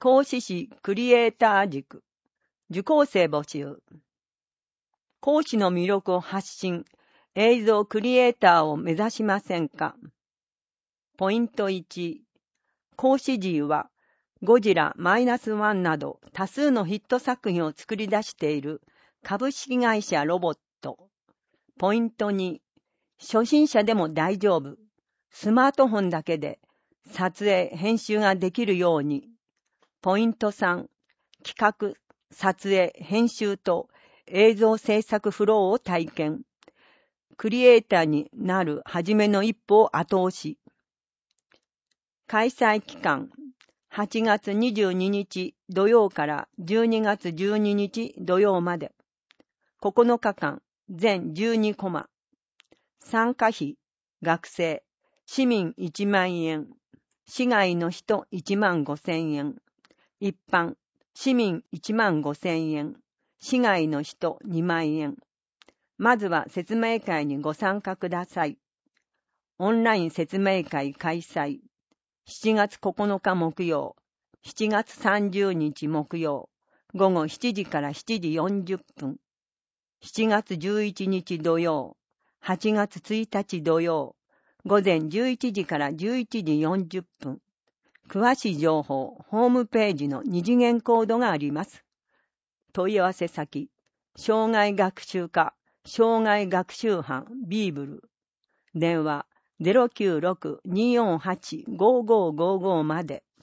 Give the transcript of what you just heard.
講師士クリエイター塾、受講生募集。講師の魅力を発信、映像クリエイターを目指しませんか？ポイント1、講師陣は、ゴジラ -1 など多数のヒット作品を作り出している株式会社ロボット。ポイント2、初心者でも大丈夫。スマートフォンだけで撮影、編集ができるように。ポイント3、企画、撮影、編集と映像制作フローを体験。クリエイターになる初めの一歩を後押し。開催期間、8月22日土曜から12月12日土曜まで。9日間、全12コマ。参加費、学生、市民1万円。市外の人1万5,000円。一般、市民1万5,000円。市外の人2万円。まずは説明会にご参加ください。オンライン説明会開催。7月9日木曜、7月30日木曜、午後7時から7時40分。7月11日土曜、8月1日土曜、午前11時から11時40分。詳しい情報、ホームページの二次元コードがあります。問い合わせ先、障害学習課、障害学習班、ビーブル。電話、096-248-5555まで。